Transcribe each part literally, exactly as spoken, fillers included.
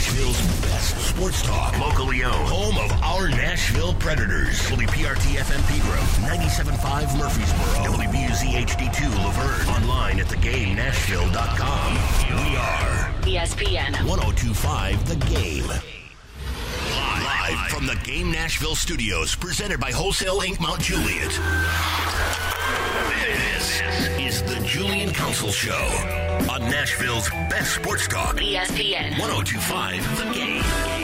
Nashville's best sports talk. Locally owned. Home of our Nashville Predators. W P R T F M Peterborough. ninety-seven point five Murfreesboro. W B U Z H D two Laverne. Online at the game nashville dot com. We are E S P N. one oh two point five The Game. Live from the Game Nashville studios. Presented by Wholesale Incorporated. Mount Juliet. This is the Julian Council Show on Nashville's best sports talk. E S P N. one oh two point five The Game.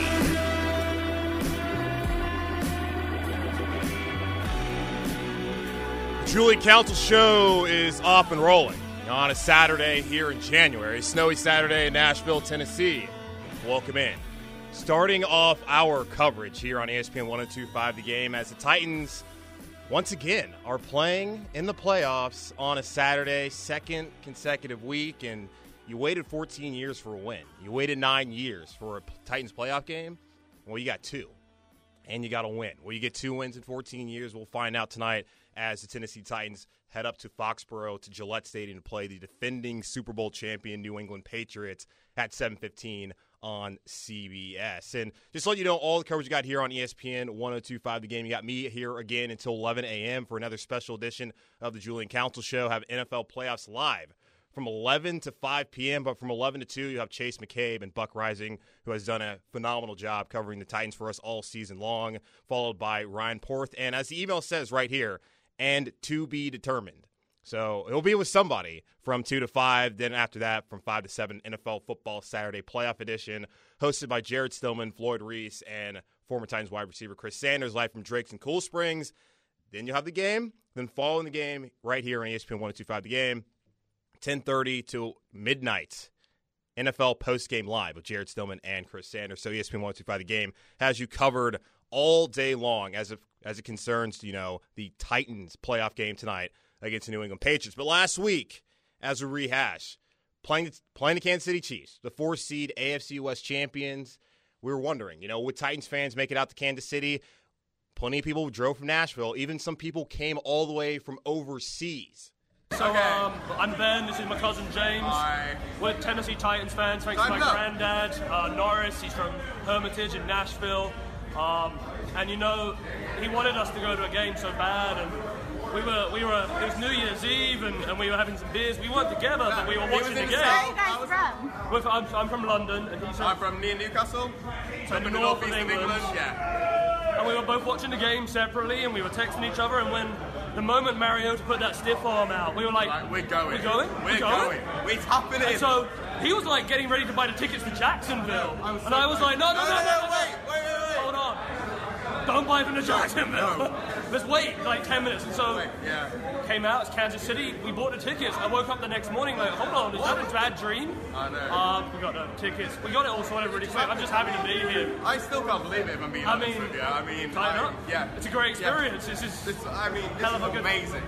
Julian Council Show is off and rolling on a Saturday here in January. Snowy Saturday in Nashville, Tennessee. Welcome in. Starting off our coverage here on E S P N one oh two point five The Game as the Titans once again are playing in the playoffs on a Saturday, second consecutive week, and you waited fourteen years for a win. You waited nine years for a Titans playoff game. Well, you got two, and you got a win. Will you get two wins in fourteen years? We'll find out tonight as the Tennessee Titans head up to Foxborough to Gillette Stadium to play the defending Super Bowl champion New England Patriots at seven fifteen on C B S. And just to let you know, all the coverage you got here on E S P N one oh two point five The Game. You got me here again until eleven a.m. for another special edition of the Julian Council Show. Have N F L playoffs live from eleven to five p.m., but from eleven to two, you have Chase McCabe and Buck Rising, who has done a phenomenal job covering the Titans for us all season long, followed by Ryan Porth. And as the email says right here, and to be determined. So he'll be with somebody from two to five. Then after that, from five to seven, N F L Football Saturday Playoff Edition, hosted by Jared Stillman, Floyd Reese, and former Titans wide receiver Chris Sanders, live from Drake's and Cool Springs. Then you'll have the game. Then following the game right here on E S P N one oh two point five The Game, ten thirty to midnight, N F L Postgame Live with Jared Stillman and Chris Sanders. So E S P N one oh two point five The Game has you covered all day long as, if, as it concerns, you know, the Titans playoff game tonight against the New England Patriots. But last week, as we rehash, playing, playing the Kansas City Chiefs, the four-seed A F C West champions, we were wondering, you know, would Titans fans make it out to Kansas City? Plenty of people drove from Nashville. Even some people came all the way from overseas. So, um, I'm Ben, this is my cousin James. Hi. We're Tennessee Titans fans, thanks to my granddad, uh, Norris. He's from Hermitage in Nashville. Um, and, you know, he wanted us to go to a game so bad, and we were, we were, it was New Year's Eve, and, and we were having some beers. We weren't together, but we were watching the game. Where are you guys from? We're from I'm, I'm from London, and he's I'm from near Newcastle, so up in the north northeast of of England. England, yeah. And we were both watching the game separately, and we were texting each other, and when the moment Mariota put that stiff arm out, we were like, Like, we're going. We're going? We're, We're going? going. It's happening. And so he was like getting ready to buy the tickets to Jacksonville. I was and so I was like, no, no, no, no, no, no. wait, wait, wait, wait. Hold on. Don't buy them to Jacksonville. No. Let's wait like ten minutes. And so Wait, yeah. came out, it's Kansas City. We bought the tickets. I woke up the next morning like, hold on, is that a bad dream? I know. Um, we got the tickets. We got it all sorted really quick. I'm just happy to be here. I still can't believe it, if I'm being I honest mean, with you. I mean, Tighten I- up. yeah. It's a great Yeah. experience. This is This, I mean, this hell is of a good- amazing.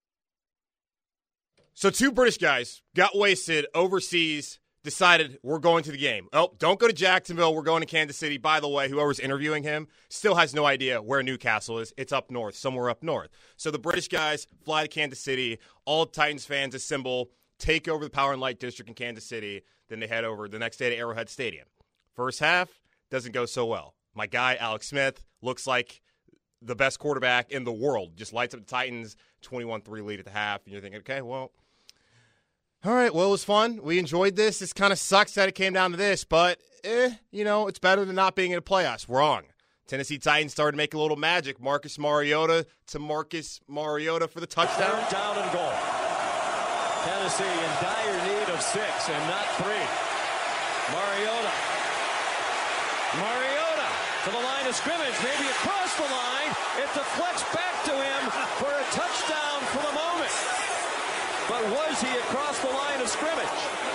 So two British guys got wasted overseas, decided we're going to the game. Oh, don't go to Jacksonville. We're going to Kansas City. By the way, whoever's interviewing him still has no idea where Newcastle is. It's up north, somewhere up north. So the British guys fly to Kansas City. All Titans fans assemble, take over the Power and Light District in Kansas City. Then they head over the next day to Arrowhead Stadium. First half doesn't go so well. My guy, Alex Smith, looks like the best quarterback in the world. Just lights up the Titans, twenty-one three lead at the half. And you're thinking, okay, well, all right, well, it was fun. We enjoyed this. This kind of sucks that it came down to this, but, eh, you know, it's better than not being in the playoffs. Wrong. Tennessee Titans started making a little magic. Marcus Mariota to Marcus Mariota for the touchdown. Third down and goal. Tennessee in dire need of six and not three. Mariota. Mariota to the line of scrimmage, maybe across the line. It deflects back to him for a touchdown for the moment. But was he across the line of scrimmage?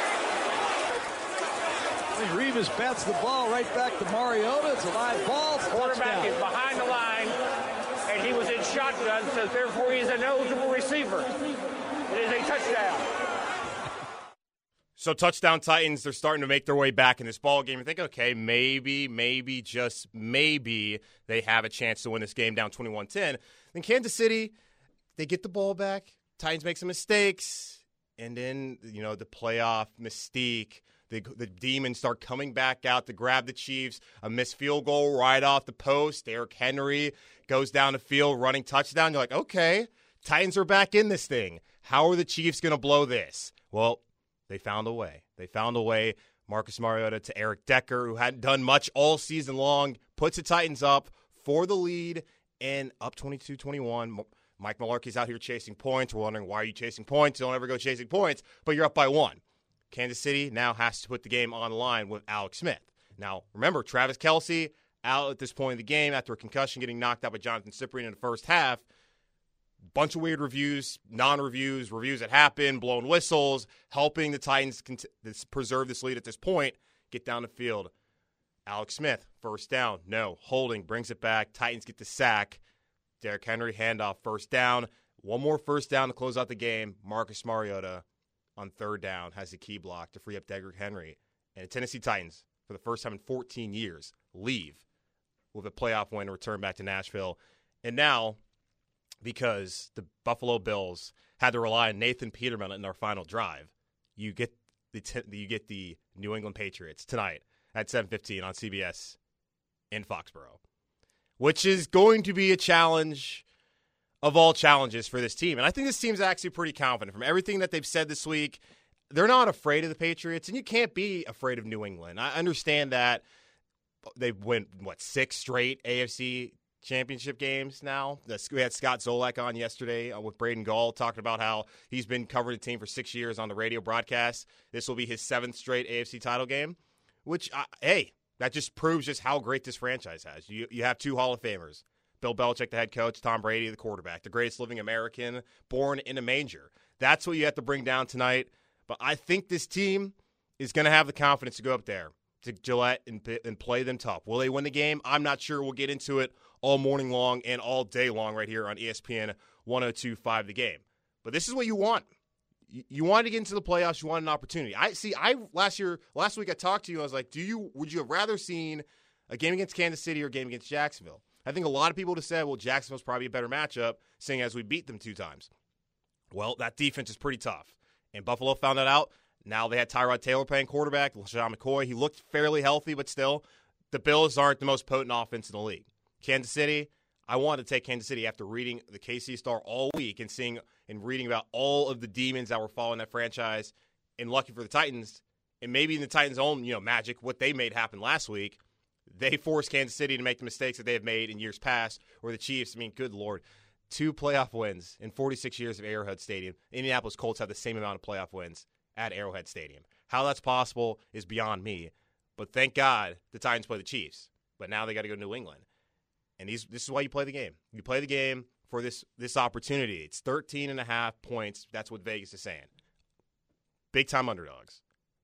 Revis bats the ball right back to Mariota. It's a live ball. Quarterback is behind the line, and he was in shotgun, so therefore he's an eligible receiver. It is a touchdown. So touchdown Titans, they're starting to make their way back in this ball game. I think, okay, maybe, maybe, just maybe they have a chance to win this game down twenty-one ten. Then Kansas City, they get the ball back. Titans make some mistakes. And then, you know, the playoff mystique, The, the Demons start coming back out to grab the Chiefs. A missed field goal right off the post. Derrick Henry goes down the field, running touchdown. You're like, okay, Titans are back in this thing. How are the Chiefs going to blow this? Well, they found a way. They found a way. Marcus Mariota to Eric Decker, who hadn't done much all season long, puts the Titans up for the lead and up twenty-two twenty-one. Mike Mularkey's out here chasing points. We're wondering, why are you chasing points? Don't ever go chasing points, but you're up by one. Kansas City now has to put the game on the line with Alex Smith. Now, remember, Travis Kelce out at this point in the game after a concussion, getting knocked out by Jonathan Cyprien in the first half. Bunch of weird reviews, non-reviews, reviews that happen, blown whistles, helping the Titans cont- preserve this lead at this point, get down the field. Alex Smith, first down, no. Holding, brings it back. Titans get the sack. Derrick Henry, handoff, first down. One more first down to close out the game. Marcus Mariota on third down has the key block to free up Derrick Henry. And the Tennessee Titans, for the first time in fourteen years, leave with a playoff win to return back to Nashville. And now, because the Buffalo Bills had to rely on Nathan Peterman in their final drive, you get the t- you get the New England Patriots tonight at seven fifteen on C B S in Foxborough, which is going to be a challenge of all challenges for this team. And I think this team's actually pretty confident. From everything that they've said this week, they're not afraid of the Patriots, and you can't be afraid of New England. I understand that they've won, what, six straight A F C championship games now. We had Scott Zolak on yesterday with Braden Gall talking about how he's been covering the team for six years on the radio broadcast. This will be his seventh straight A F C title game, which, uh, hey, that just proves just how great this franchise has. You you have two Hall of Famers, Bill Belichick, the head coach, Tom Brady, the quarterback, the greatest living American, born in a manger. That's what you have to bring down tonight. But I think this team is going to have the confidence to go up there to Gillette and, and play them tough. Will they win the game? I'm not sure. We'll get into it all morning long and all day long right here on E S P N one oh two point five The Game. But this is what you want. You, you want to get into the playoffs. You want an opportunity. I see. I last year, last week, I talked to you. I was like, "Do you? Would you have rather seen a game against Kansas City or a game against Jacksonville?" I think a lot of people would have said, "Well, Jacksonville's probably a better matchup, seeing as we beat them two times." Well, that defense is pretty tough, and Buffalo found that out. Now they had Tyrod Taylor playing quarterback, LaShawn McCoy. He looked fairly healthy, but still, the Bills aren't the most potent offense in the league. Kansas City, I wanted to take Kansas City after reading the K C Star all week and seeing and reading about all of the demons that were following that franchise. And lucky for the Titans, and maybe in the Titans' own, you know, magic, what they made happen last week, they forced Kansas City to make the mistakes that they have made in years past. Or the Chiefs, I mean, good Lord, two playoff wins in forty-six years of Arrowhead Stadium. Indianapolis Colts have the same amount of playoff wins at Arrowhead Stadium. How that's possible is beyond me. But thank God the Titans play the Chiefs. But now they got to go to New England. And these, this is why you play the game. You play the game for this this opportunity. It's thirteen and a half points. That's what Vegas is saying. Big-time underdogs.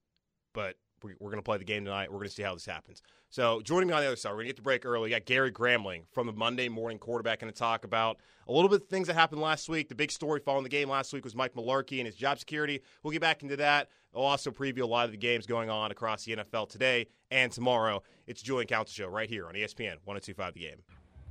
But we're, we're going to play the game tonight. We're going to see how this happens. So joining me on the other side, we're going to get to break early. We got Gary Gramling from the Monday Morning Quarterback going to talk about a little bit of things that happened last week. The big story following the game last week was Mike Mularkey and his job security. We'll get back into that. We'll also preview a lot of the games going on across the N F L today and tomorrow. It's Julian Council Show right here on E S P N one oh two point five The Game.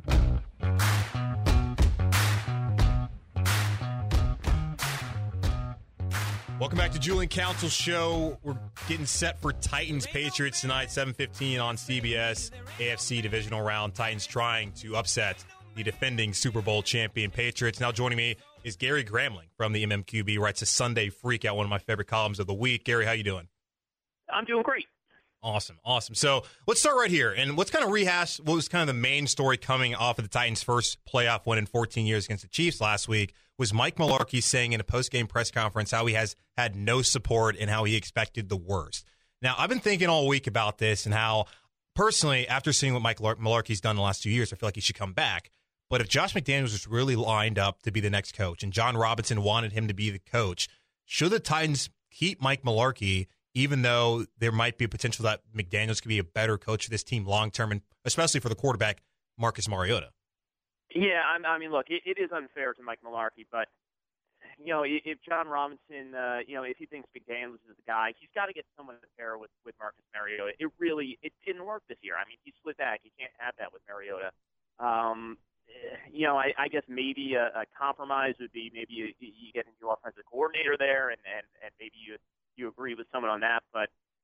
Welcome back to Julian Council Show. We're getting set for Titans Patriots tonight, seven fifteen on C B S. A F C divisional round. Titans trying to upset the defending Super Bowl champion Patriots. Now joining me is Gary Gramling from the M M Q B. Writes a Sunday Freak Out, one of my favorite columns of the week. Gary, how you doing? I'm doing great. Awesome, awesome. So let's start right here. And let's kind of rehash what was kind of the main story coming off of the Titans' first playoff win in fourteen years against the Chiefs last week was Mike Mularkey saying in a post-game press conference how he has had no support and how he expected the worst. Now, I've been thinking all week about this and how, personally, after seeing what Mike Mularkey's done the last two years, I feel like he should come back. But if Josh McDaniels was really lined up to be the next coach and John Robinson wanted him to be the coach, should the Titans keep Mike Mularkey, even though there might be a potential that McDaniels could be a better coach for this team long-term, and especially for the quarterback, Marcus Mariota? Yeah, I mean, look, it, it is unfair to Mike Mularkey, but, you know, if John Robinson, uh, you know, if he thinks McDaniels is the guy, he's got to get someone to pair with, with Marcus Mariota. It really, it didn't work this year. I mean, he slid back. You can't have that with Mariota. Um, you know, I, I guess maybe a, a compromise would be maybe you, you get a new offensive coordinator there, and, and, and maybe you you agree with someone on that. But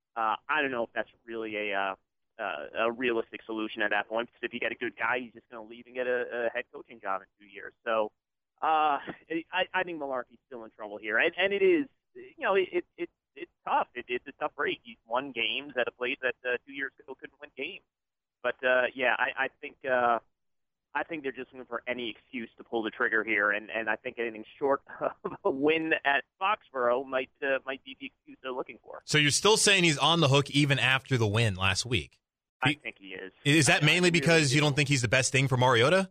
uh, I don't know if that's really a uh, uh, a realistic solution at that point. Because if you get a good guy, he's just going to leave and get a, a head coaching job in two years. So uh, I, I think Mularkey's still in trouble here, and, and it is, you know, it, it, it it's tough. It, it's a tough break. He's won games at a place that uh, two years ago couldn't win games. But uh, yeah, I, I think. Uh, I think they're just looking for any excuse to pull the trigger here, and, and I think anything short of a win at Foxborough might uh, might be the excuse they're looking for. So you're still saying he's on the hook even after the win last week? I think he is. Is that I, mainly I because really you don't think he's the best thing for Mariota?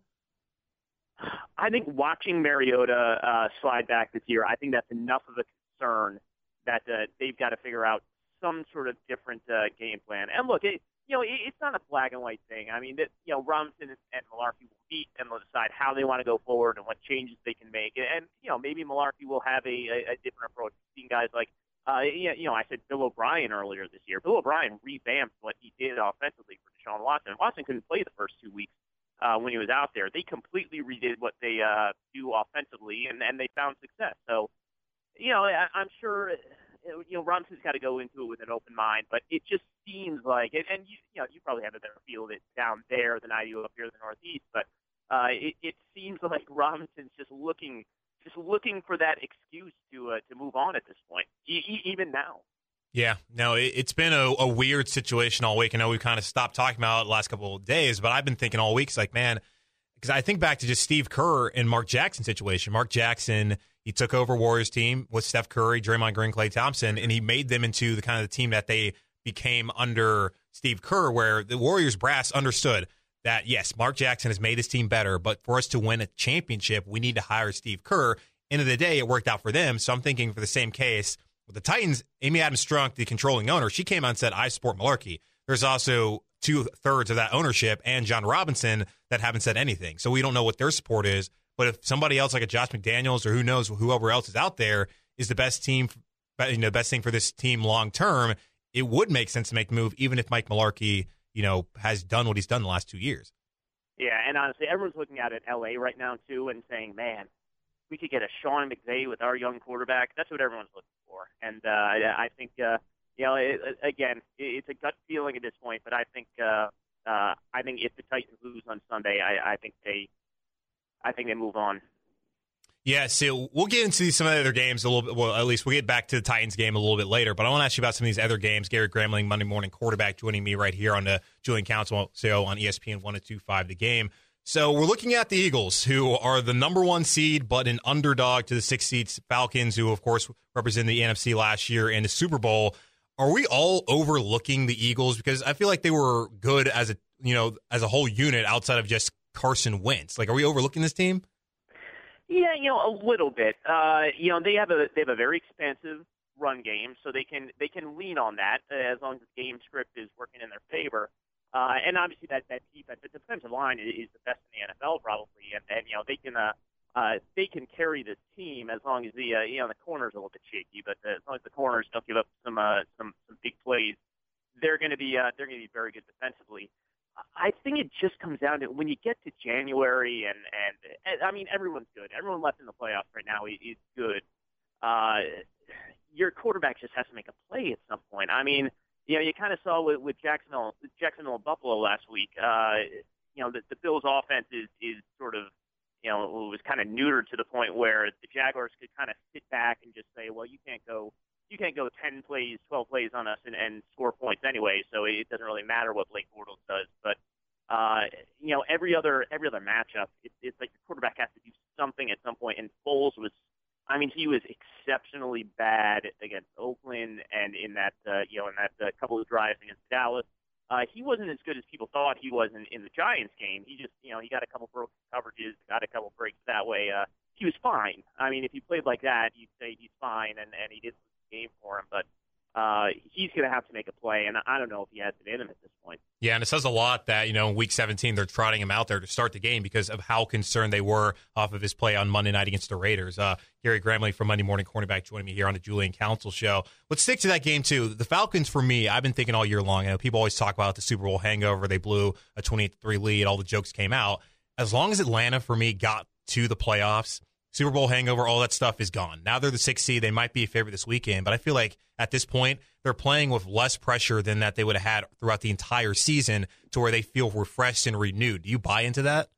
I think watching Mariota uh, slide back this year, I think that's enough of a concern that uh, they've got to figure out some sort of different uh, game plan. And look, it, you know, it, it's not a black and white thing. I mean, that, you know, Robinson and, and Mularkey will meet and they'll decide how they want to go forward and what changes they can make. And, and you know, maybe Mularkey will have a, a, a different approach. Seeing guys like, uh, you know, I said Bill O'Brien earlier this year. Bill O'Brien revamped what he did offensively for Deshaun Watson. Watson couldn't play the first two weeks uh, when he was out there. They completely redid what they uh, do offensively, and, and they found success. So, you know, I, I'm sure. You know, Robinson's got to go into it with an open mind, but it just seems like, and, and you, you know, you probably have a better feel of it down there than I do up here in the Northeast, but uh, it, it seems like Robinson's just looking, just looking for that excuse to uh, to move on at this point, e- e- even now. Yeah, no, it, it's been a, a weird situation all week. I know we've kind of stopped talking about it the last couple of days, but I've been thinking all week, it's like, man, because I think back to just Steve Kerr and Mark Jackson situation. Mark Jackson, he took over Warriors team with Steph Curry, Draymond Green, Klay Thompson, and he made them into the kind of the team that they became under Steve Kerr, where the Warriors brass understood that, yes, Mark Jackson has made his team better, but for us to win a championship, we need to hire Steve Kerr. End of the day, it worked out for them. So I'm thinking for the same case with the Titans, Amy Adams Strunk, the controlling owner, she came out and said, I support Mularkey. There's also two-thirds of that ownership and John Robinson that haven't said anything. So we don't know what their support is. But if somebody else like a Josh McDaniels or who knows, whoever else is out there is the best team, you know, best thing for this team long term, it would make sense to make the move, even if Mike Mularkey, you know, has done what he's done the last two years. Yeah, and honestly, everyone's looking at it L A right now too and saying, man, we could get a Sean McVay with our young quarterback. That's what everyone's looking for. And uh, I think, uh, you know, it, again, it's a gut feeling at this point, but I think, uh, uh, I think if the Titans lose on Sunday, I, I think they. I think they move on. Yeah, so we'll get into some of the other games a little bit. Well, at least we'll get back to the Titans game a little bit later. But I want to ask you about some of these other games. Garrett Grambling, Monday Morning Quarterback, joining me right here on the Julian Council show on E S P N one oh two point five The Game. So we're looking at the Eagles, who are the number one seed, but an underdog to the six seed Falcons, who, of course, represented the N F C last year in the Super Bowl. Are we all overlooking the Eagles? Because I feel like they were good as a, you know, as a whole unit outside of just Carson Wentz. Like, are we overlooking this team? Yeah, you know, a little bit. Uh, you know, they have a they have a very expansive run game, so they can they can lean on that uh, as long as the game script is working in their favor. Uh, and obviously, that that defense, the defensive line is, is the best in the N F L probably, and, and you know they can uh, uh, they can carry this team as long as the uh, you know the corners are a little bit shaky, but uh, as long as the corners don't give up some uh, some some big plays, they're going to be uh, they're going to be very good defensively. I think it just comes down to when you get to January, and, and, and I mean, everyone's good. Everyone left in the playoffs right now is good. Uh, your quarterback just has to make a play at some point. I mean, you know, you kind of saw with, with Jacksonville, Jacksonville and Buffalo last week. Uh, you know, the, the Bills' offense is, is sort of, you know, it was kind of neutered to the point where the Jaguars could kind of sit back and just say, well, you can't go. You can't go ten plays, twelve plays on us and, and score points anyway, so it doesn't really matter what Blake Bortles does. But, uh, you know, every other every other matchup, it, it's like the quarterback has to do something at some point. And Foles was, I mean, he was exceptionally bad against Oakland and in that, uh, you know, in that uh, couple of drives against Dallas. Uh, he wasn't as good as people thought he was in, in the Giants game. He just, you know, he got a couple broken coverages, got a couple breaks that way. Uh, he was fine. I mean, if he played like that, you'd say he's fine, and, and he didn't game for him, but uh, he's going to have to make a play, and I don't know if he has it in him at this point. Yeah, and it says a lot that, you know, in week seventeen, they're trotting him out there to start the game because of how concerned they were off of his play on Monday night against the Raiders. Uh, Gary Grambling from Monday Morning Cornerback joining me here on the Julian Council show. Let's stick to that game, too. The Falcons, for me, I've been thinking all year long, you know, people always talk about the Super Bowl hangover. They blew a twenty-eight to three lead. All the jokes came out. As long as Atlanta, for me, got to the playoffs, Super Bowl hangover, all that stuff is gone. Now they're the sixth seed. They might be a favorite this weekend, but I feel like at this point they're playing with less pressure than that they would have had throughout the entire season, to where they feel refreshed and renewed. Do you buy into that?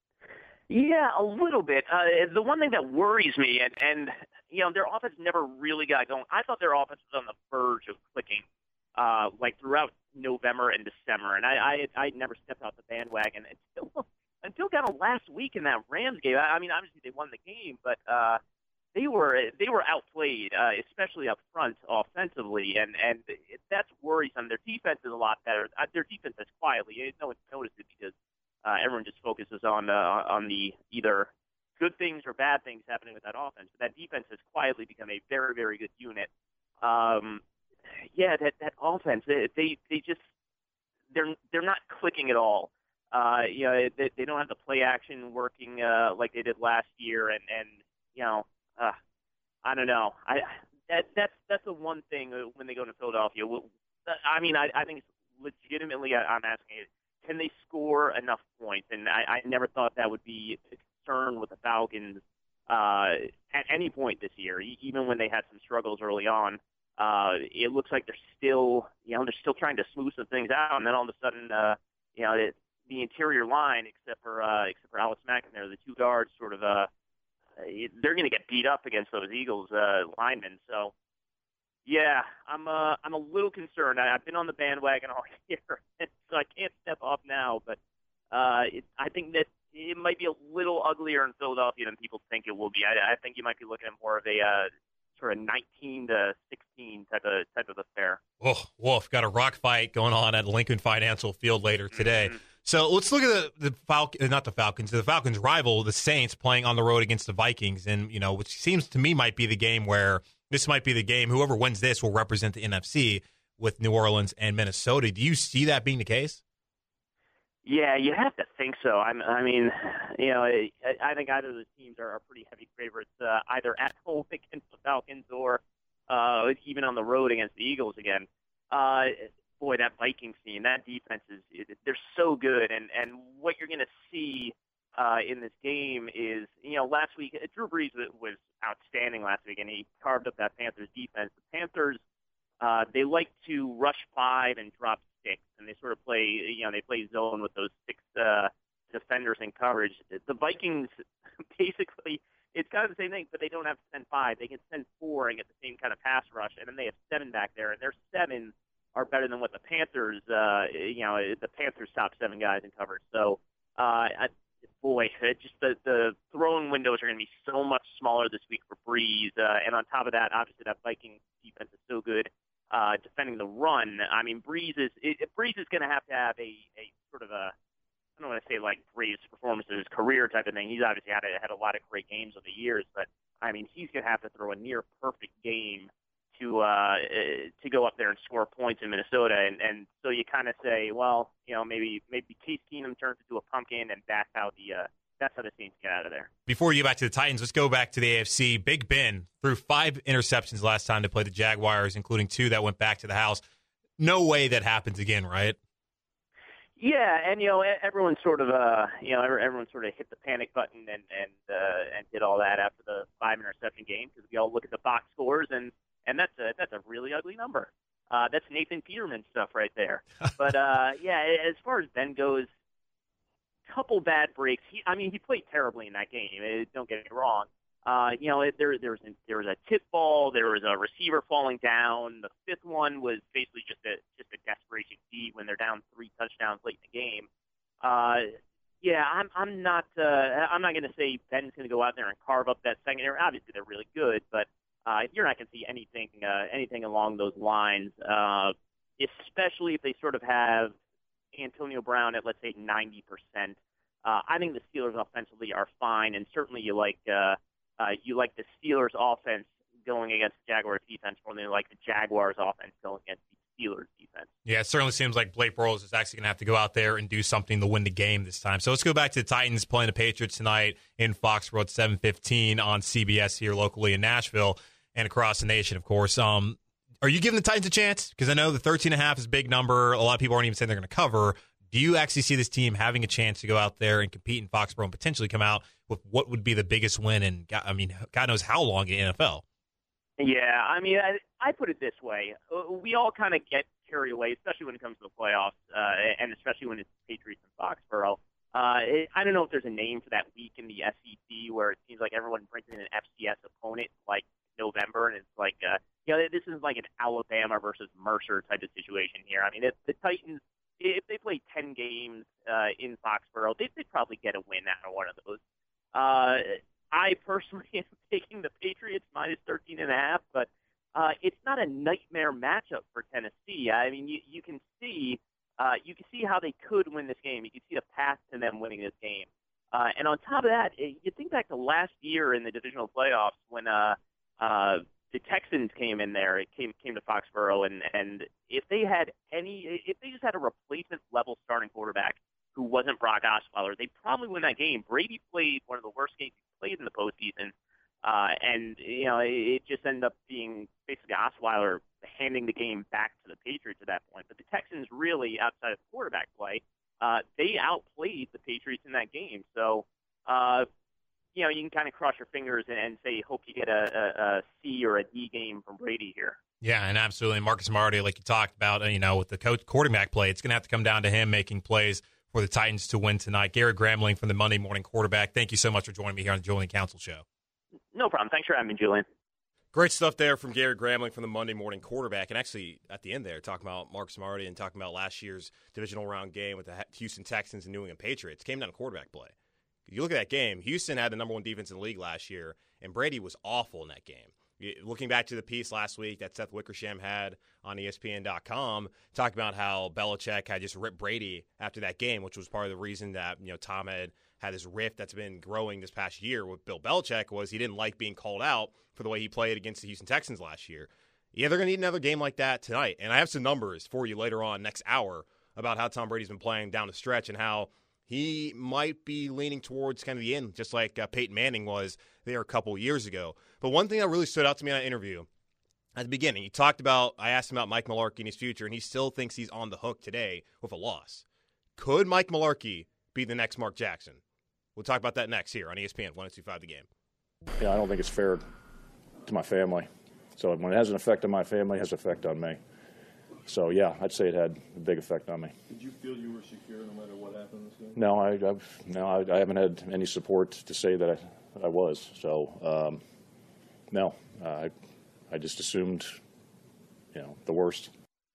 Yeah, a little bit. Uh, the one thing that worries me, and, and you know, their offense never really got going. I thought their offense was on the verge of clicking, uh, like throughout November and December, and I, I, I never stepped off the bandwagon until until kind of last week in that Rams game. I, I mean, obviously they won the game, but uh, they were they were outplayed, uh, especially up front offensively, and and it, that's worrisome. Their defense is a lot better. Uh, their defense is quietly. No one noticed it because uh, everyone just focuses on uh, on the either good things or bad things happening with that offense. But that defense has quietly become a very, very good unit. Um, yeah, that that offense, they they, they just they're they're not clicking at all. Uh, you know, they, they don't have the play action working uh, like they did last year, and and you know, uh, I don't know. I that that's that's the one thing when they go to Philadelphia. I mean, I I think it's legitimately. I'm asking it. Can they score enough points? And I, I never thought that would be a concern with the Falcons uh, at any point this year, even when they had some struggles early on. Uh, it looks like they're still, you know, they're still trying to smooth some things out, and then all of a sudden, uh, you know, it, the interior line, except for uh, except for Alex Mack in there, the two guards, sort of, uh, they're going to get beat up against those Eagles uh, linemen. So. Yeah, I'm uh, I'm a little concerned. I, I've been on the bandwagon all year, so I can't step off now. But uh, it, I think that it might be a little uglier in Philadelphia than people think it will be. I, I think you might be looking at more of a uh, sort of nineteen to sixteen type of type of affair. Oh, Wolf, got a rock fight going on at Lincoln Financial Field later today. Mm-hmm. So let's look at the the Falcons, not the Falcons, the Falcons' rival, the Saints, playing on the road against the Vikings, and you know, which seems to me might be the game where. This might be the game. Whoever wins this will represent the N F C with New Orleans and Minnesota. Do you see that being the case? Yeah, you have to think so. I'm, I mean, you know, I, I think either of those teams are, are pretty heavy favorites, uh, either at home against the Falcons or uh, even on the road against the Eagles again. Uh, boy, that Vikings team, that defense is they're so good, and and what you're going to see. Uh, in this game is, you know, last week, Drew Brees was outstanding last week, and he carved up that Panthers defense. The Panthers, uh, they like to rush five and drop six, and they sort of play, you know, they play zone with those six uh, defenders in coverage. The Vikings, basically, it's kind of the same thing, but they don't have to send five. They can send four and get the same kind of pass rush, and then they have seven back there, and their seven are better than what the Panthers, uh, you know, the Panthers' top seven guys in coverage. So, uh, I, Boy, it just the, the throwing windows are going to be so much smaller this week for Breeze. Uh, and on top of that, obviously that Viking defense is so good uh, defending the run. I mean, Breeze is it, Breeze is going to have to have a, a sort of a, I don't want to say like Breeze performance of his career type of thing. He's obviously had a, had a lot of great games over the years, but I mean, he's going to have to throw a near perfect game to uh, to go up there and score points in Minnesota, and, and so you kind of say, well, you know, maybe maybe Case Keenum turns into a pumpkin, and that's how the uh, that's how the Saints get out of there. Before we get back to the Titans, let's go back to the A F C. Big Ben threw five interceptions last time to play the Jaguars, including two that went back to the house. No way that happens again, right? Yeah, and you know, everyone sort of, uh, you know, everyone sort of hit the panic button and and uh, and did all that after the five interception game because we all look at the box scores and. And that's a that's a really ugly number. Uh, that's Nathan Peterman stuff right there. But uh, yeah, as far as Ben goes, couple bad breaks. He, I mean, he played terribly in that game. Don't get me wrong. Uh, you know, there there was a, there was a tip ball. There was a receiver falling down. The fifth one was basically just a just a desperation feat when they're down three touchdowns late in the game. Uh, yeah, I'm I'm not uh, I'm not going to say Ben's going to go out there and carve up that secondary. Obviously, they're really good, but. Uh, you're not going to see anything uh, anything along those lines, uh, especially if they sort of have Antonio Brown at, let's say, ninety percent. Uh, I think the Steelers offensively are fine, and certainly you like uh, uh, you like the Steelers offense going against the Jaguars defense more than you like the Jaguars offense going against the Steelers defense. Yeah, it certainly seems like Blake Bortles is actually going to have to go out there and do something to win the game this time. So let's go back to the Titans playing the Patriots tonight in Foxborough at seven fifteen on C B S here locally in Nashville. And across the nation, of course. Um, are you giving the Titans a chance? Because I know the thirteen and a half is a big number. A lot of people aren't even saying they're going to cover. Do you actually see this team having a chance to go out there and compete in Foxborough and potentially come out with what would be the biggest win in, I mean, God knows how long in the N F L? Yeah, I mean, I, I put it this way. We all kind of get carried away, especially when it comes to the playoffs, uh, and especially when it's Patriots and Foxborough. Uh, it, I don't know if there's a name for that week in the S E C where it seems like everyone brings in an F C S opponent like November, and it's like, uh, you know, this is like an Alabama versus Mercer type of situation here. I mean, if the Titans, if they play ten games uh, in Foxborough, they'd, they'd probably get a win out of one of those. Uh, I personally am taking the Patriots minus thirteen and a half, but uh, it's not a nightmare matchup for Tennessee. I mean, you, you can see uh, you can see how they could win this game. You can see the path to them winning this game. Uh, and on top of that, you think back to last year in the divisional playoffs when uh, uh, the Texans came in there. It came came to Foxborough, and and if they had any, if they just had a replacement level starting quarterback who wasn't Brock Osweiler, they probably win that game. Brady played one of the worst games he played in the postseason, uh, and you know it just ended up being basically Osweiler handing the game back to the Patriots at that point. But the Texans really, outside of quarterback play, uh, they outplayed the Patriots in that game. So, uh, you know, you can kind of cross your fingers and, and say, hope you get a, a, a C or a D game from Brady here. Yeah, and absolutely. Marcus Mariota, like you talked about, you know, with the coach quarterback play, it's going to have to come down to him making plays for the Titans to win tonight. Garrett Gramling from the Monday Morning Quarterback, thank you so much for joining me here on the Julian Council Show. No problem. Thanks for having me, Julian. Great stuff there from Garrett Gramling from the Monday Morning Quarterback. And actually, at the end there, talking about Marcus Mariota and talking about last year's divisional round game with the Houston Texans and New England Patriots, came down to quarterback play. You look at that game, Houston had the number one defense in the league last year, and Brady was awful in that game. Looking back to the piece last week that Seth Wickersham had on E S P N dot com, talking about how Belichick had just ripped Brady after that game, which was part of the reason that, you know, Tom had had this rift that's been growing this past year with Bill Belichick, was he didn't like being called out for the way he played against the Houston Texans last year. Yeah, they're going to need another game like that tonight. And I have some numbers for you later on next hour about how Tom Brady's been playing down the stretch and how he might be leaning towards kind of the end, just like uh, Peyton Manning was there a couple years ago. But one thing that really stood out to me in that interview at the beginning, he talked about, I asked him about Mike Mularkey and his future, and he still thinks he's on the hook today with a loss. Could Mike Mularkey be the next Mark Jackson? We'll talk about that next here on E S P N one oh two point five The Game. Yeah, I don't think it's fair to my family. So when it has an effect on my family, it has an effect on me. So, yeah, I'd say it had a big effect on me. Did you feel you were secure no matter what happened this game? No, I, I've, no, I, I haven't had any support to say that I, I was. So, um, no, uh, I, I just assumed, you know, the worst.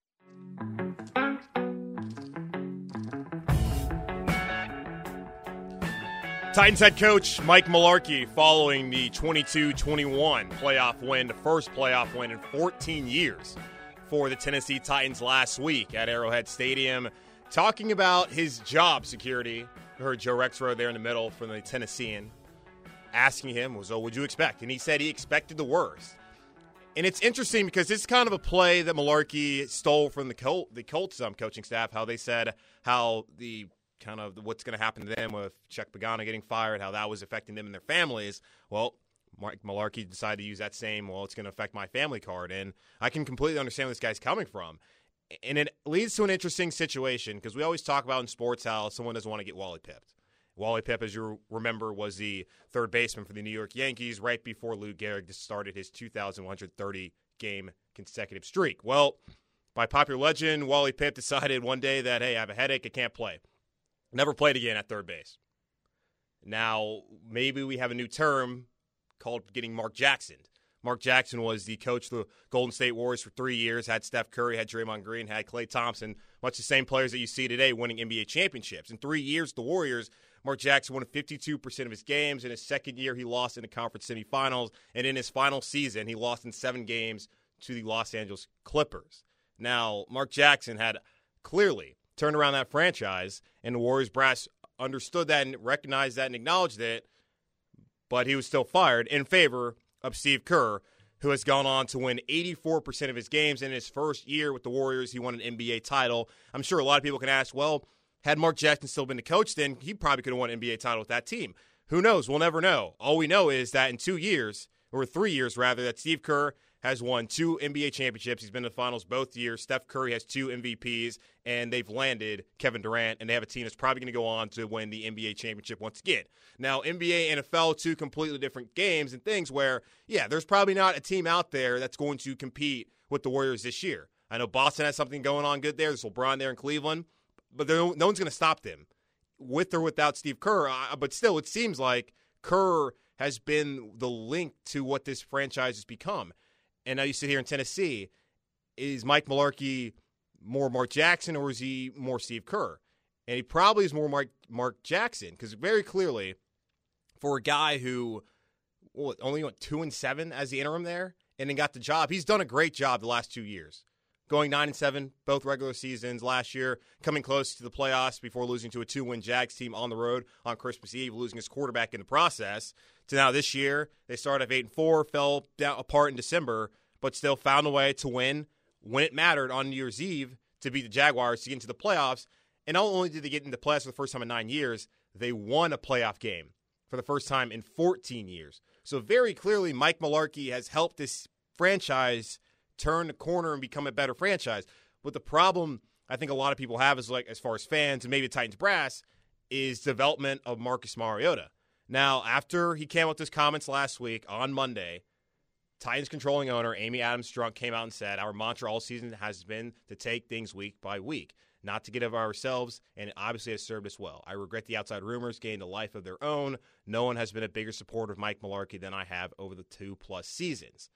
Titans head coach Mike Mularkey following the twenty-two twenty-one playoff win, the first playoff win in fourteen years for the Tennessee Titans last week at Arrowhead Stadium, talking about his job security. I heard Joe Rexrode there in the middle from the Tennessean, asking him, was, oh, would you expect? And he said he expected the worst. And it's interesting because this is kind of a play that Mularkey stole from the Col- the Colts um, coaching staff, how they said how the kind of what's going to happen to them with Chuck Pagano getting fired, how that was affecting them and their families. Well, Mike Mularkey decided to use that same, well, it's going to affect my family card. And I can completely understand where this guy's coming from. And it leads to an interesting situation because we always talk about in sports how someone doesn't want to get Wally pipped. Wally Pipp, as you remember, was the third baseman for the New York Yankees right before Lou Gehrig started his two thousand one hundred thirty game consecutive streak. Well, by popular legend, Wally Pipp decided one day that, hey, I have a headache, I can't play. Never played again at third base. Now, maybe we have a new term called getting Mark Jackson. Mark Jackson was the coach of the Golden State Warriors for three years, had Steph Curry, had Draymond Green, had Klay Thompson, much the same players that you see today winning N B A championships. In three years, the Warriors, Mark Jackson won fifty-two percent of his games. In his second year, he lost in the conference semifinals. And in his final season, he lost in seven games to the Los Angeles Clippers. Now, Mark Jackson had clearly turned around that franchise, and the Warriors brass understood that and recognized that and acknowledged it, but he was still fired in favor of Steve Kerr, who has gone on to win eighty-four percent of his games. In his first year with the Warriors, he won an N B A title. I'm sure a lot of people can ask, well, had Mark Jackson still been the coach then, he probably could have won an N B A title with that team. Who knows? We'll never know. All we know is that in two years, or three years rather, that Steve Kerr has won two N B A championships. He's been to the finals both years. Steph Curry has two M V Ps, and they've landed Kevin Durant, and they have a team that's probably going to go on to win the N B A championship once again. Now, N B A, N F L, two completely different games and things where, yeah, there's probably not a team out there that's going to compete with the Warriors this year. I know Boston has something going on good there. There's LeBron there in Cleveland, but no one's going to stop them with or without Steve Kerr. But still, it seems like Kerr has been the link to what this franchise has become. And now you sit here in Tennessee. Is Mike Mularkey more Mark Jackson or is he more Steve Kerr? And he probably is more Mark, Mark Jackson because very clearly for a guy who well, only went two and seven as the interim there and then got the job, he's done a great job the last two years. Going nine and seven, both regular seasons last year, coming close to the playoffs before losing to a two-win Jags team on the road on Christmas Eve, losing his quarterback in the process. To now this year, they started off eight and four, fell down apart in December, but still found a way to win when it mattered on New Year's Eve to beat the Jaguars to get into the playoffs. And not only did they get into the playoffs for the first time in nine years, they won a playoff game for the first time in fourteen years. So very clearly, Mike Mularkey has helped this franchise turn the corner and become a better franchise. But the problem I think a lot of people have is, like, as far as fans and maybe the Titans brass, is development of Marcus Mariota. Now, after he came out with his comments last week on Monday, Titans controlling owner Amy Adams Strunk came out and said, our mantra all season has been to take things week by week, not to get over ourselves, and it obviously has served us well. I regret the outside rumors gained a life of their own. No one has been a bigger supporter of Mike Mularkey than I have over the two-plus seasons.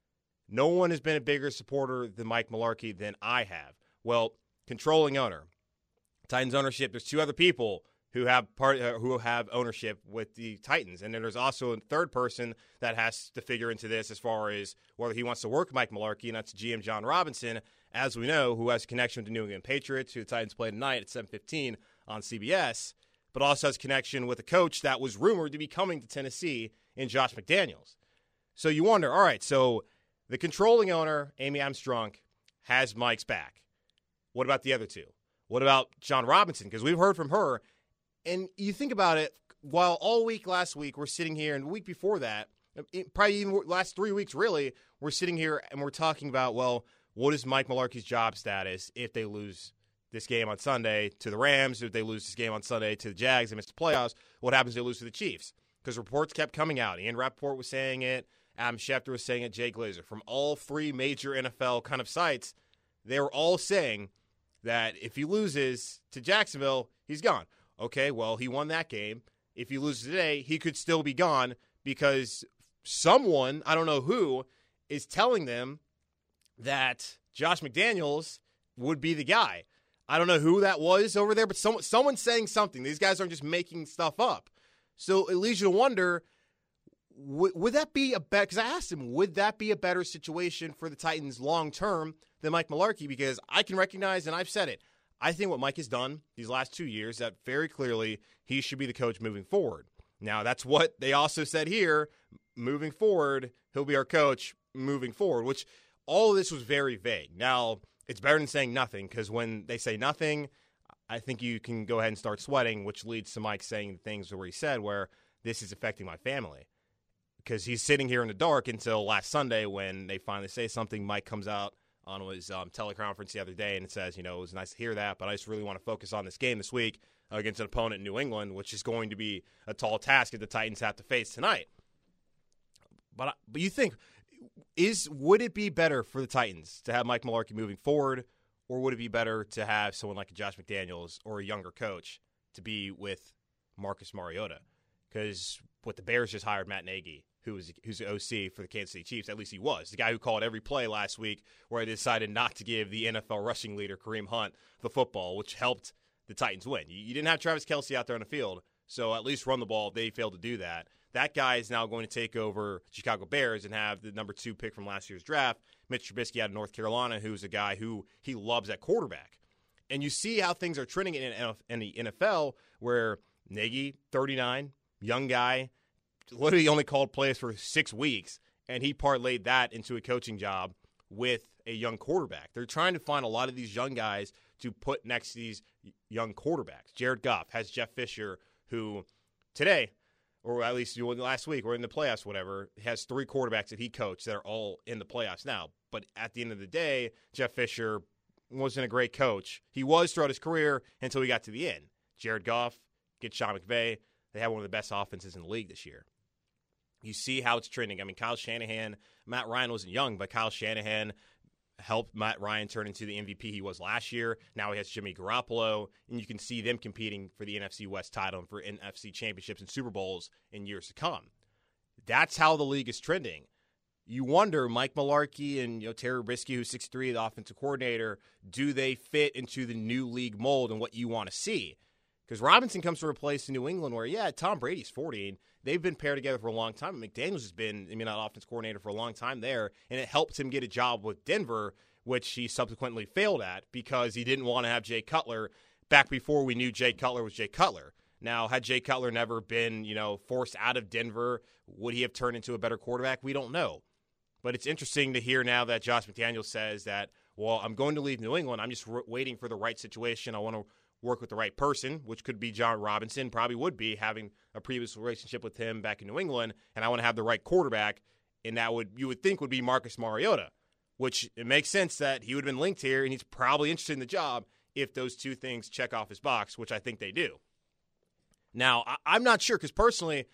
No one has been a bigger supporter than Mike Mularkey than I have. Well, controlling owner, Titans ownership, there's two other people who have part uh, who have ownership with the Titans. And then there's also a third person that has to figure into this as far as whether he wants to work with Mike Mularkey, and that's G M John Robinson, as we know, who has a connection with the New England Patriots, who the Titans play tonight at seven fifteen on C B S, but also has a connection with a coach that was rumored to be coming to Tennessee in Josh McDaniels. So you wonder, all right, so the controlling owner, Amy Adams Strunk, has Mike's back. What about the other two? What about John Robinson? Because we've heard from her. And you think about it, while all week last week we're sitting here, and the week before that, probably even last three weeks really, we're sitting here and we're talking about, well, what is Mike Mularkey's job status if they lose this game on Sunday to the Rams, if they lose this game on Sunday to the Jags and miss the playoffs, what happens if they lose to the Chiefs? Because reports kept coming out. Ian Rappaport was saying it, Adam Schefter was saying it, Jay Glazer. From all three major N F L kind of sites, they were all saying that if he loses to Jacksonville, he's gone. Okay, well, he won that game. If he loses today, he could still be gone because someone, I don't know who, is telling them that Josh McDaniels would be the guy. I don't know who that was over there, but someone, someone's saying something. These guys aren't just making stuff up. So it leads you to wonder, would, would that be a better – because I asked him, would that be a better situation for the Titans long-term than Mike Mularkey? Because I can recognize, and I've said it, I think what Mike has done these last two years, that very clearly he should be the coach moving forward. Now, that's what they also said here. Moving forward, he'll be our coach moving forward, which all of this was very vague. Now, it's better than saying nothing, because when they say nothing, I think you can go ahead and start sweating, which leads to Mike saying things where he said, where this is affecting my family. Because he's sitting here in the dark until last Sunday when they finally say something. Mike comes out on his um, teleconference the other day and it says, you know, it was nice to hear that, but I just really want to focus on this game this week against an opponent in New England, which is going to be a tall task that the Titans have to face tonight. But but you think, is would it be better for the Titans to have Mike Mularkey moving forward, or would it be better to have someone like a Josh McDaniels or a younger coach to be with Marcus Mariota? Because what the Bears just hired Matt Nagy, who was who's the O C for the Kansas City Chiefs. At least he was. The guy who called every play last week where they decided not to give the N F L rushing leader, Kareem Hunt, the football, which helped the Titans win. You didn't have Travis Kelce out there on the field, so at least run the ball. They failed to do that. That guy is now going to take over Chicago Bears and have the number two pick from last year's draft, Mitch Trubisky out of North Carolina, who's a guy who he loves at quarterback. And you see how things are trending in the N F L, where Nagy, thirty-nine, young guy, literally only called plays for six weeks, and he parlayed that into a coaching job with a young quarterback. They're trying to find a lot of these young guys to put next to these young quarterbacks. Jared Goff has Jeff Fisher, who today or at least last week or in the playoffs, whatever, has three quarterbacks that he coached that are all in the playoffs now. But at the end of the day, Jeff Fisher wasn't a great coach. He was throughout his career until he got to the end. Jared Goff, get Sean McVay. They have one of the best offenses in the league this year. You see how it's trending. I mean, Kyle Shanahan, Matt Ryan wasn't young, but Kyle Shanahan helped Matt Ryan turn into the M V P he was last year. Now he has Jimmy Garoppolo, and you can see them competing for the N F C West title and for N F C championships and Super Bowls in years to come. That's how the league is trending. You wonder, Mike Mularkey and you know, Terry Trubisky, who's six three, the offensive coordinator, do they fit into the new league mold and what you want to see? Because Robinson comes to replace New England where, yeah, Tom Brady's forty, and they've been paired together for a long time. McDaniels has been, I mean, an offense coordinator for a long time there, and it helped him get a job with Denver, which he subsequently failed at because he didn't want to have Jay Cutler back before we knew Jay Cutler was Jay Cutler. Now, had Jay Cutler never been, you know, forced out of Denver, would he have turned into a better quarterback? We don't know. But it's interesting to hear now that Josh McDaniels says that, well, I'm going to leave New England. I'm just r- waiting for the right situation. I want to work with the right person, which could be John Robinson, probably would be, having a previous relationship with him back in New England, and I want to have the right quarterback, and that would you would think would be Marcus Mariota, which it makes sense that he would have been linked here, and he's probably interested in the job if those two things check off his box, which I think they do. Now, I- I'm not sure, because personally,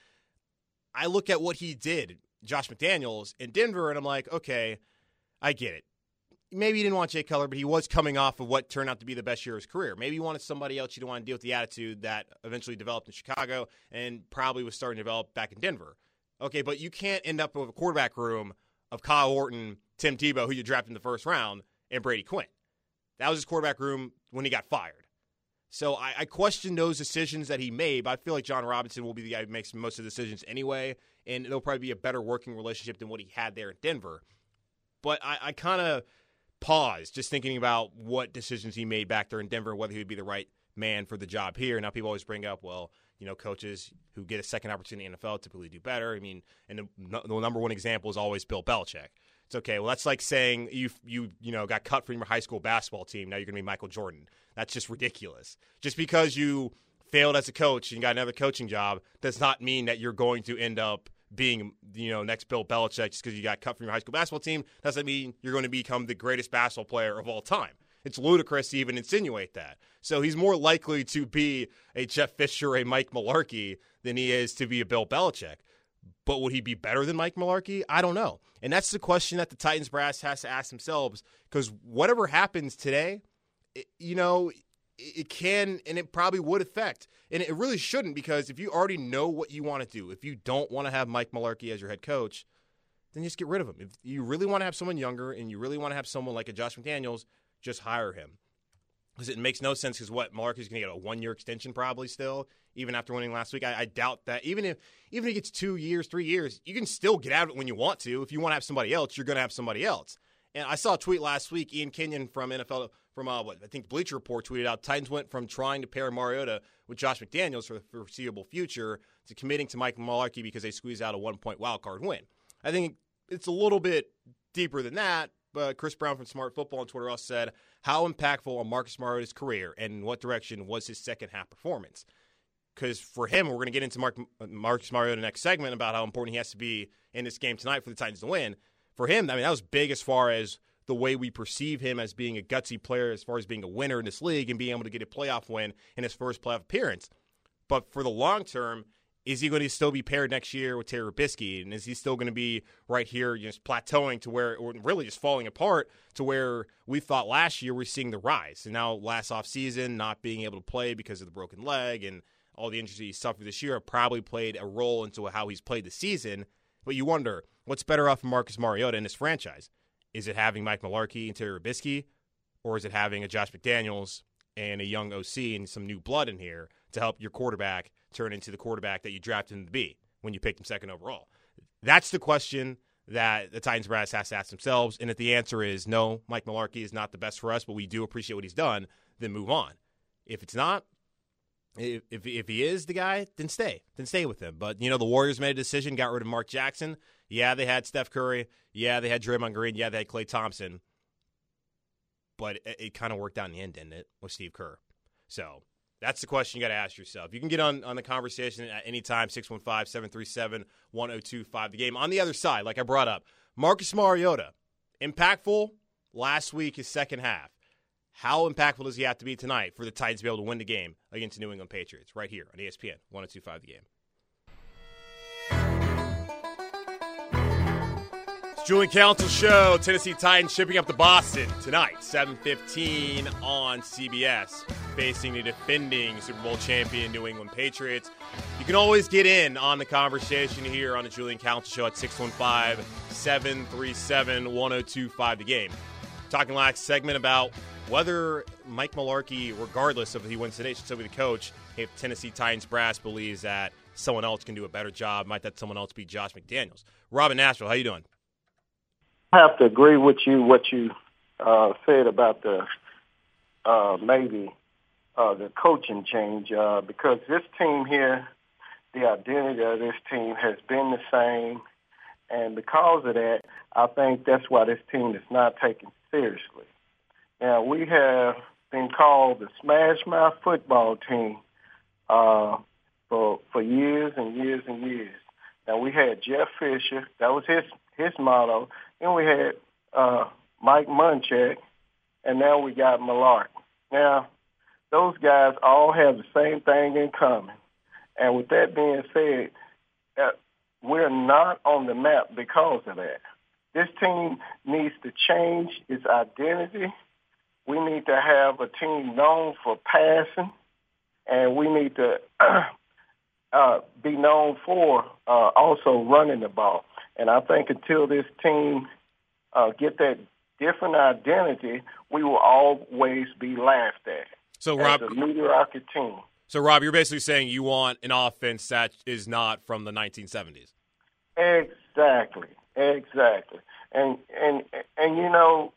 I look at what he did, Josh McDaniels, in Denver, and I'm like, okay, I get it. Maybe he didn't want Jay Cutler, but he was coming off of what turned out to be the best year of his career. Maybe he wanted somebody else. You don't want to deal with the attitude that eventually developed in Chicago and probably was starting to develop back in Denver. Okay, but you can't end up with a quarterback room of Kyle Orton, Tim Tebow, who you drafted in the first round, and Brady Quinn. That was his quarterback room when he got fired. So I, I question those decisions that he made, but I feel like John Robinson will be the guy who makes most of the decisions anyway, and it'll probably be a better working relationship than what he had there in Denver. But I, I kind of pause just thinking about what decisions he made back there in Denver, whether he would be the right man for the job here. Now, people always bring up, well, you know, coaches who get a second opportunity in the N F L typically do better. I mean, and the, the number one example is always Bill Belichick. It's okay. Well, that's like saying you you you know got cut from your high school basketball team. Now you're going to be Michael Jordan. That's just ridiculous. Just because you failed as a coach and you got another coaching job does not mean that you're going to end up being, you know, next Bill Belichick. Just because you got cut from your high school basketball team doesn't mean you're going to become the greatest basketball player of all time. It's ludicrous to even insinuate that. So he's more likely to be a Jeff Fisher, a Mike Mularkey, than he is to be a Bill Belichick. But would he be better than Mike Mularkey? I don't know. And that's the question that the Titans brass has to ask themselves, because whatever happens today, it, you know, it can and it probably would affect. And it really shouldn't, because if you already know what you want to do, if you don't want to have Mike Mularkey as your head coach, then just get rid of him. If you really want to have someone younger and you really want to have someone like a Josh McDaniels, just hire him. Because it makes no sense, because what, Mularkey's going to get a one-year extension probably still, even after winning last week. I, I doubt that. Even if even if he gets two years, three years, you can still get out of it when you want to. If you want to have somebody else, you're going to have somebody else. And I saw a tweet last week, Ian Kenyon from N F L, from uh, what I think Bleacher Report tweeted out, Titans went from trying to pair Mariota with Josh McDaniels for the foreseeable future to committing to Mike Mularkey because they squeezed out a one-point wildcard win. I think it's a little bit deeper than that. But Chris Brown from Smart Football on Twitter also said, how impactful on Marcus Mariota's career and in what direction was his second half performance? Because for him, we're going to get into Mark, Marcus Mariota next segment about how important he has to be in this game tonight for the Titans to win. For him, I mean, that was big as far as the way we perceive him as being a gutsy player, as far as being a winner in this league and being able to get a playoff win in his first playoff appearance. But for the long term, is he going to still be paired next year with Terry Trubisky? And is he still going to be right here just plateauing to where, or really just falling apart to where we thought last year we're seeing the rise? And now last offseason, not being able to play because of the broken leg and all the injuries he suffered this year have probably played a role into how he's played the season. But you wonder, what's better off for Marcus Mariota in this franchise? Is it having Mike Mularkey and Terry Trubisky, or is it having a Josh McDaniels and a young O C and some new blood in here to help your quarterback turn into the quarterback that you drafted him to be when you picked him second overall? That's the question that the Titans brass has to ask themselves. And if the answer is no, Mike Mularkey is not the best for us, but we do appreciate what he's done, then move on. If it's not, if if, if he is the guy, then stay. Then stay with him. But, you know, the Warriors made a decision, got rid of Mark Jackson. Yeah, they had Steph Curry. Yeah, they had Draymond Green. Yeah, they had Klay Thompson. But it, it kind of worked out in the end, didn't it, with Steve Kerr? So That's the question you got to ask yourself. You can get on, on the conversation at any time, six one five, seven three seven, one oh two five, the game. On the other side, like I brought up, Marcus Mariota, impactful last week, his second half. How impactful does he have to be tonight for the Titans to be able to win the game against the New England Patriots? Right here on E S P N, one oh two five, the game. Julian Council Show, Tennessee Titans shipping up to Boston tonight, seven fifteen on C B S, facing the defending Super Bowl champion New England Patriots. You can always get in on the conversation here on the Julian Council Show at six one five, seven three seven, one oh two five, the game. Talking last segment about whether Mike Mularkey, regardless of if he wins today, should still be the coach if Tennessee Titans brass believes that someone else can do a better job. Might that someone else be Josh McDaniels? Rob in Nashville, how you doing? I have to agree with you what you uh, said about the uh, maybe uh, the coaching change uh, because this team here, the identity of this team has been the same, and because of that, I think that's why this team is not taken seriously. Now, we have been called the Smash Mouth football team uh, for for years and years and years. Now, we had Jeff Fisher. That was his his motto. Then we had uh, Mike Munchak, and now we got Mularkey. Now, those guys all have the same thing in common. And with that being said, uh, we're not on the map because of that. This team needs to change its identity. We need to have a team known for passing, and we need to uh, be known for uh, also running the ball. And I think until this team uh, get that different identity, we will always be laughed at. So, Rob, as a mediocre team. So, Rob, you're basically saying you want an offense that is not from the nineteen seventies. Exactly, exactly. And and and you know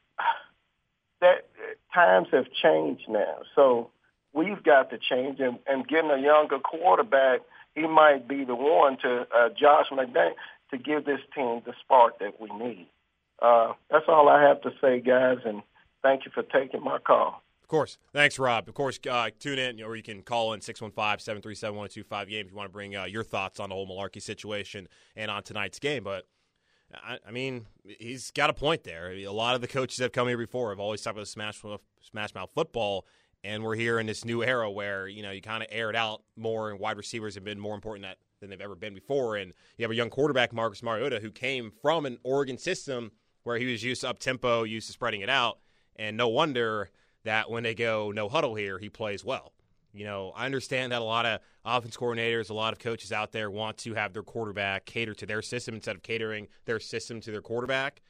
that times have changed now, so we've got to change. And, and getting a younger quarterback, he might be the one to uh, Josh McDaniels to give this team the spark that we need. Uh, that's all I have to say, guys, and thank you for taking my call. Of course. Thanks, Rob. Of course, uh, tune in, or you can call in six one five, seven three seven, one oh two five game if you want to bring uh, your thoughts on the whole Mularkey situation and on tonight's game. But, I, I mean, he's got a point there. I mean, a lot of the coaches that have come here before have always talked about smash, smash mouth football, and we're here in this new era where, you know, you kind of air it out more, and wide receivers have been more important that, than they've ever been before. And you have a young quarterback, Marcus Mariota, who came from an Oregon system where he was used to up-tempo, used to spreading it out, and no wonder that when they go no huddle here, he plays well. You know, I understand that a lot of offense coordinators, a lot of coaches out there want to have their quarterback cater to their system instead of catering their system to their quarterback.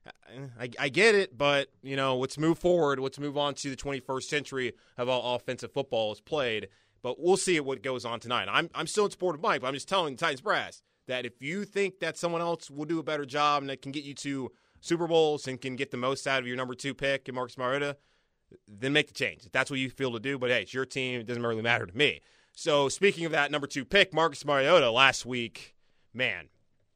I, I get it, but, you know, let's move forward. Let's move on to the twenty-first century of how offensive football is played. But we'll see what goes on tonight. I'm I'm still in support of Mike, but I'm just telling the Titans brass that if you think that someone else will do a better job and that can get you to Super Bowls and can get the most out of your number two pick in Marcus Mariota, then make the change. If that's what you feel to do, but hey, it's your team. It doesn't really matter to me. So speaking of that number two pick, Marcus Mariota last week, man,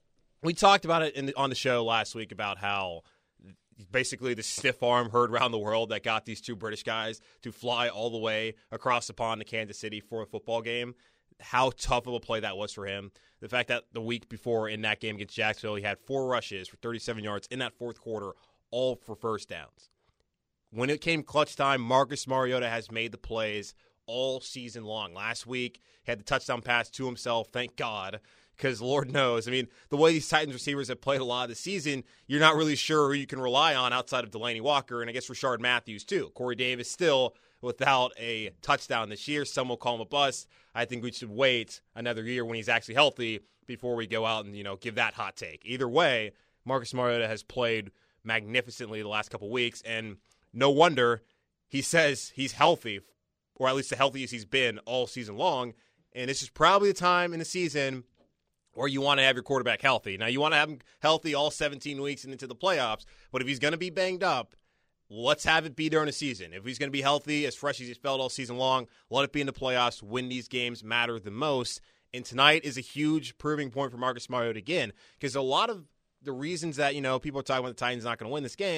we talked about it in the, on the show last week about how basically the stiff arm heard around the world that got these two British guys to fly all the way across the pond to Kansas City for a football game. How tough of a play that was for him. The fact that the week before in that game against Jacksonville, he had four rushes for thirty-seven yards in that fourth quarter, all for first downs. When it came clutch time, Marcus Mariota has made the plays all season long. Last week, he had the touchdown pass to himself, thank God, because Lord knows, I mean, the way these Titans receivers have played a lot of the season, you're not really sure who you can rely on outside of Delaney Walker, and I guess Rashard Matthews too. Corey Davis still without a touchdown this year. Some will call him a bust. I think we should wait another year when he's actually healthy before we go out and, you know, give that hot take. Either way, Marcus Mariota has played magnificently the last couple weeks, and no wonder he says he's healthy, or at least the healthiest he's been all season long, and this is probably the time in the season where you want to have your quarterback healthy. Now, you want to have him healthy all seventeen weeks and into the playoffs, but if he's going to be banged up, let's have it be during the season. If he's going to be healthy, as fresh as he's felt all season long, let it be in the playoffs when these games matter the most. And tonight is a huge proving point for Marcus Mariota again, because a lot of the reasons that, you know, people are talking about the Titans not going to win this game,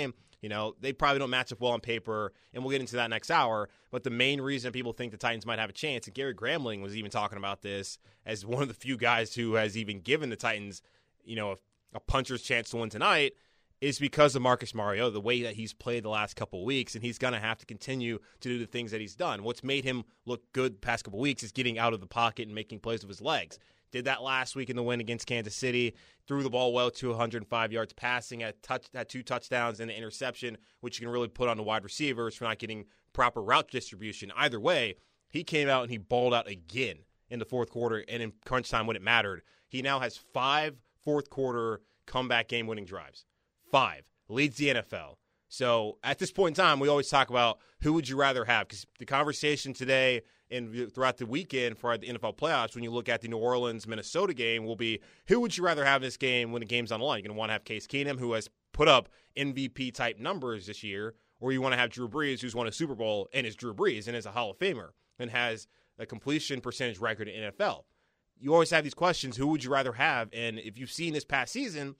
You know, they probably don't match up well on paper, and we'll get into that next hour. But the main reason people think the Titans might have a chance, and Gary Gramling was even talking about this as one of the few guys who has even given the Titans, you know, a, a puncher's chance to win tonight, is because of Marcus Mariota, the way that he's played the last couple of weeks, and he's going to have to continue to do the things that he's done. What's made him look good the past couple of weeks is getting out of the pocket and making plays with his legs. Did that last week in the win against Kansas City, threw the ball well to one hundred five yards passing, had, touch, had two touchdowns and an interception, which you can really put on the wide receivers for not getting proper route distribution. Either way, he came out and he balled out again in the fourth quarter and in crunch time when it mattered. He now has five fourth quarter comeback game-winning drives. Five. Leads the N F L. So at this point in time, we always talk about who would you rather have, because the conversation today and throughout the weekend for the N F L playoffs, when you look at the New Orleans-Minnesota game, will be who would you rather have in this game when the game's on the line? You're going to want to have Case Keenum, who has put up M V P-type numbers this year, or you want to have Drew Brees, who's won a Super Bowl and is Drew Brees and is a Hall of Famer and has a completion percentage record in the N F L. You always have these questions, who would you rather have? And if you've seen this past season,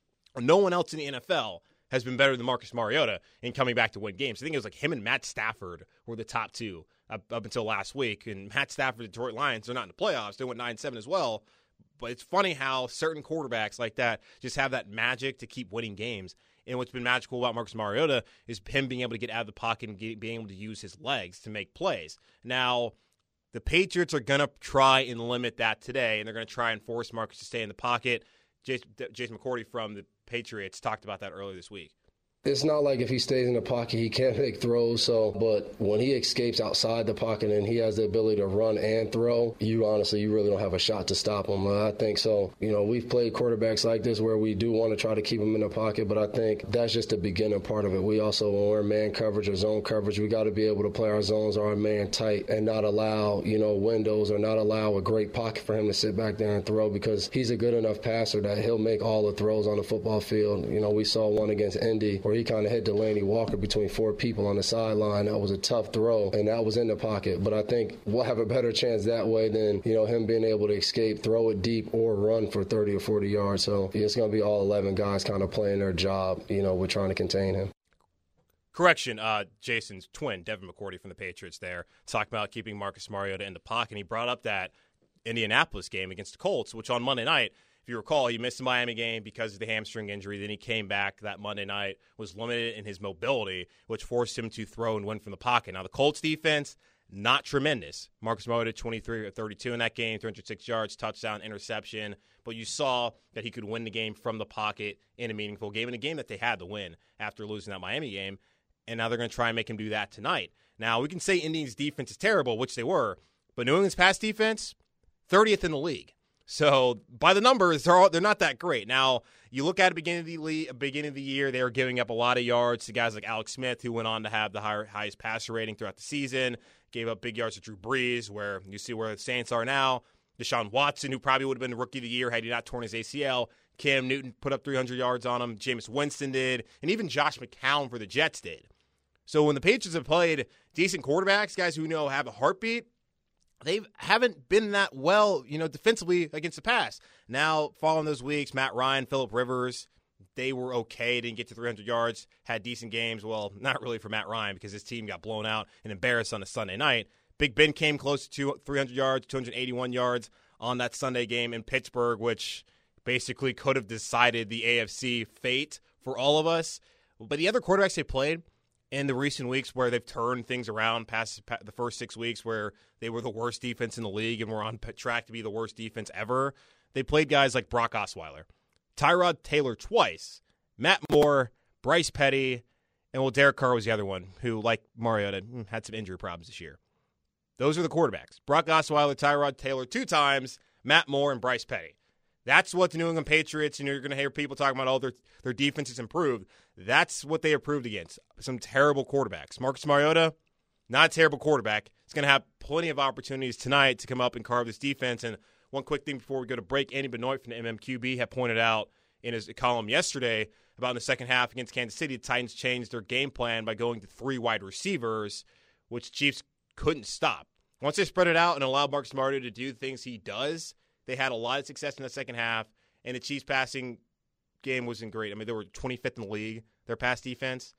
no one else in the N F L has been better than Marcus Mariota in coming back to win games. I think it was like him and Matt Stafford were the top two up, up until last week. And Matt Stafford, the Detroit Lions, they're not in the playoffs. They went nine seven as well. But it's funny how certain quarterbacks like that just have that magic to keep winning games. And what's been magical about Marcus Mariota is him being able to get out of the pocket and get, being able to use his legs to make plays. Now, the Patriots are going to try and limit that today, and they're going to try and force Marcus to stay in the pocket. Jason, Jason McCourty from the Patriots talked about that earlier this week. It's not like if he stays in the pocket, he can't make throws. So, but when he escapes outside the pocket and he has the ability to run and throw, you honestly, you really don't have a shot to stop him. I think so. You know, we've played quarterbacks like this where we do want to try to keep him in the pocket, but I think that's just the beginning part of it. We also, when we're man coverage or zone coverage, we got to be able to play our zones or our man tight and not allow, you know, windows or not allow a great pocket for him to sit back there and throw, because he's a good enough passer that he'll make all the throws on the football field. You know, we saw one against Indy where he kind of hit Delaney Walker between four people on the sideline. That was a tough throw, and that was in the pocket. But I think we'll have a better chance that way than, you know, him being able to escape, throw it deep, or run for thirty or forty yards. So it's going to be all eleven guys kind of playing their job. You know, we're trying to contain him. Correction, uh, Jason's twin, Devin McCourty from the Patriots there, talking about keeping Marcus Mariota in the pocket. And he brought up that Indianapolis game against the Colts, which on Monday night, if you recall, he missed the Miami game because of the hamstring injury. Then he came back that Monday night, was limited in his mobility, which forced him to throw and win from the pocket. Now, the Colts defense, not tremendous. Marcus Mariota, twenty-three of thirty-two in that game, three hundred six yards, touchdown, interception. But you saw that he could win the game from the pocket in a meaningful game, in a game that they had to win after losing that Miami game. And now they're going to try and make him do that tonight. Now, we can say Indians' defense is terrible, which they were, but New England's pass defense, thirtieth in the league. So by the numbers, they're all, they're not that great. Now, you look at the beginning of the league, beginning of the year, they were giving up a lot of yards to guys like Alex Smith, who went on to have the higher, highest passer rating throughout the season, gave up big yards to Drew Brees, where you see where the Saints are now. Deshaun Watson, who probably would have been the rookie of the year had he not torn his A C L. Cam Newton put up three hundred yards on him. Jameis Winston did. And even Josh McCown for the Jets did. So when the Patriots have played decent quarterbacks, guys who know have a heartbeat, they haven't been that well, you know, defensively against the pass. Now, following those weeks, Matt Ryan, Phillip Rivers, they were okay, didn't get to three hundred yards, had decent games. Well, not really for Matt Ryan because his team got blown out and embarrassed on a Sunday night. Big Ben came close to three hundred yards, two hundred eighty-one yards on that Sunday game in Pittsburgh, which basically could have decided the A F C fate for all of us. But the other quarterbacks they played in the recent weeks where they've turned things around past the first six weeks where they were the worst defense in the league and were on track to be the worst defense ever, they played guys like Brock Osweiler, Tyrod Taylor twice, Matt Moore, Bryce Petty, and well, Derek Carr was the other one who, like Mariota, had some injury problems this year. Those are the quarterbacks. Brock Osweiler, Tyrod Taylor two times, Matt Moore, and Bryce Petty. That's what the New England Patriots, and you're going to hear people talking about, oh, their, their defense has improved. That's what they improved against. Some terrible quarterbacks. Marcus Mariota, not a terrible quarterback. He's going to have plenty of opportunities tonight to come up and carve this defense. And one quick thing before we go to break, Andy Benoit from the M M Q B had pointed out in his column yesterday about in the second half against Kansas City, the Titans changed their game plan by going to three wide receivers, which Chiefs couldn't stop. Once they spread it out and allowed Marcus Mariota to do things he does, they had a lot of success in the second half, and the Chiefs passing game wasn't great. I mean, they were twenty-fifth in the league, their pass defense.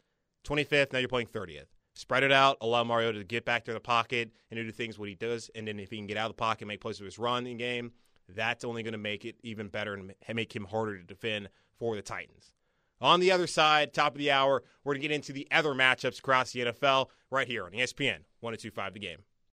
twenty-fifth, now you're playing thirtieth. Spread it out, allow Mariota to get back to the pocket and do things what he does, and then if he can get out of the pocket and make plays with his run in game, that's only going to make it even better and make him harder to defend for the Titans. On the other side, top of the hour, we're going to get into the other matchups across the N F L right here on E S P N one oh two point five The Game.